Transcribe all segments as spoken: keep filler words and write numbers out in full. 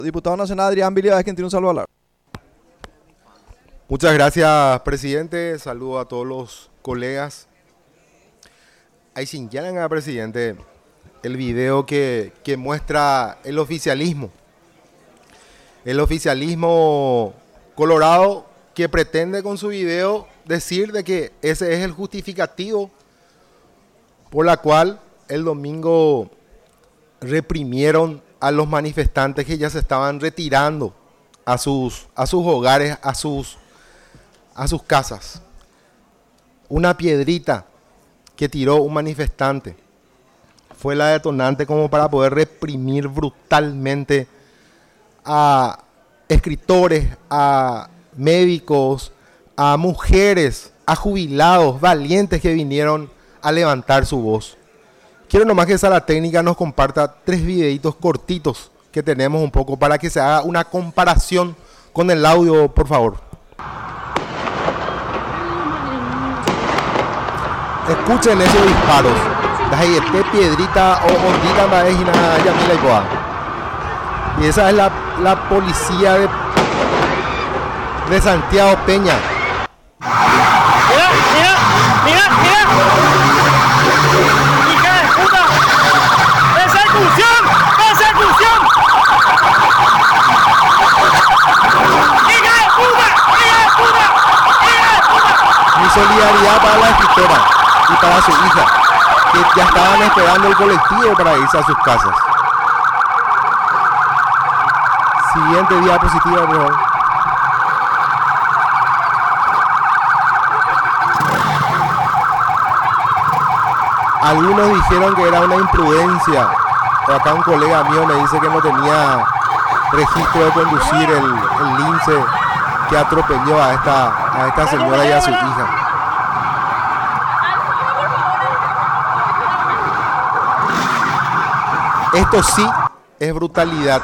Diputado Nacional Adrián Villavez, quien tiene un saludo al hablar. Muchas gracias, presidente. Saludo a todos los colegas. Ahí señalan, presidente, el video que, que muestra el oficialismo. El oficialismo colorado que pretende con su video decir de que ese es el justificativo por la cual el domingo reprimieron a los manifestantes que ya se estaban retirando a sus, a sus hogares, a sus, a sus casas. Una piedrita que tiró un manifestante fue la detonante como para poder reprimir brutalmente a escritores, a médicos, a mujeres, a jubilados valientes que vinieron a levantar su voz. Quiero nomás que Sala Técnica nos comparta tres videitos cortitos que tenemos un poco para que se haga una comparación con el audio, por favor. Escuchen esos disparos. Este piedrita o ondita maestra Yamila Icoa. Y esa es la, la policía de, de Santiago Peña. Mira, mira, mira, mira. ¡Hija de puta! ¡Persecución! ¡Persecución! ¡Hija de puta! ¡Hija de puta! ¡Hija de puta! Mi solidaridad para la escritora y para su hija, que ya estaban esperando el colectivo para irse a sus casas. Siguiente diapositiva, por favor. Algunos dijeron que era una imprudencia. Acá un colega mío me dice que no tenía registro de conducir el, el lince que atropelló a esta, a esta señora y a su hija. Esto sí es brutalidad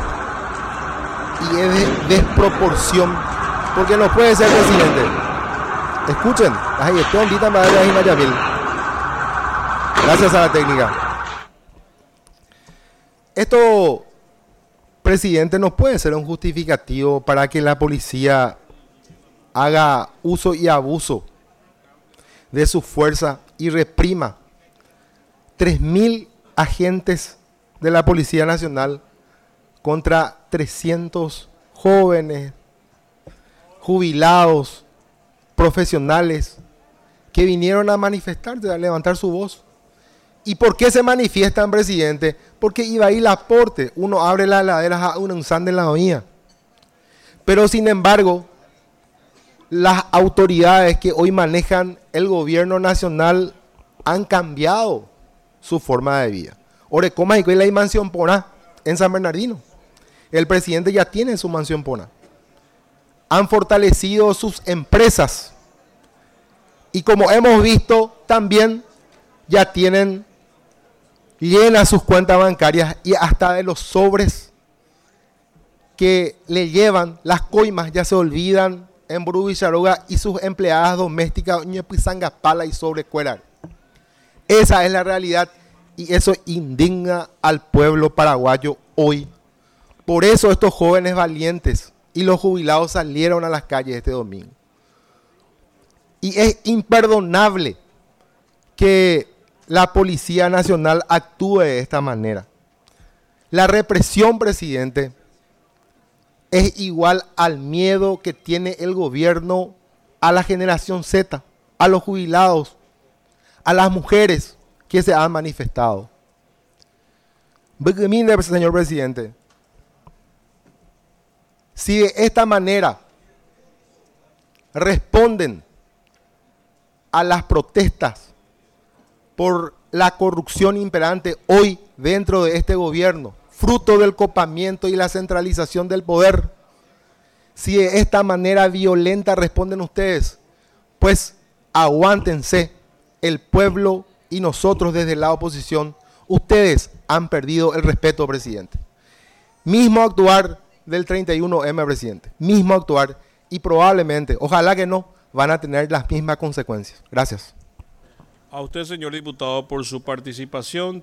y es de desproporción, porque no puede ser, presidente. Escuchen, ay, esto ondita madre de Mayamil. Gracias a la técnica. Esto, presidente, no puede ser un justificativo para que la policía haga uso y abuso de su fuerza y reprima tres mil agentes de la Policía Nacional contra trescientos jóvenes, jubilados, profesionales que vinieron a manifestarse, a levantar su voz. ¿Y por qué se manifiestan, presidente? Porque iba a ir Laporte, uno abre las heladeras a un san de la oía. Pero sin embargo, las autoridades que hoy manejan el gobierno nacional han cambiado su forma de vida. Orecoma y la mansión Pona en San Bernardino. El presidente ya tiene su mansión Pona. Han fortalecido sus empresas. Y como hemos visto, también ya tienen llenas sus cuentas bancarias y hasta de los sobres que le llevan las coimas ya se olvidan en Burú y Charoga y sus empleadas domésticas Ñepizangapala y Sobrecuerar. Esa es la realidad y eso indigna al pueblo paraguayo hoy. Por eso estos jóvenes valientes y los jubilados salieron a las calles este domingo. Y es imperdonable que la Policía Nacional actúe de esta manera. La represión, presidente, es igual al miedo que tiene el gobierno a la generación Z, a los jubilados, a las mujeres que se han manifestado. Señor presidente, si de esta manera responden a las protestas por la corrupción imperante hoy dentro de este gobierno, fruto del copamiento y la centralización del poder, si de esta manera violenta responden ustedes, pues aguántense, el pueblo y nosotros desde la oposición, ustedes han perdido el respeto, presidente. Mismo actuar del treinta y uno eme, presidente, mismo actuar y probablemente, ojalá que no, van a tener las mismas consecuencias. Gracias. A usted, señor diputado, por su participación.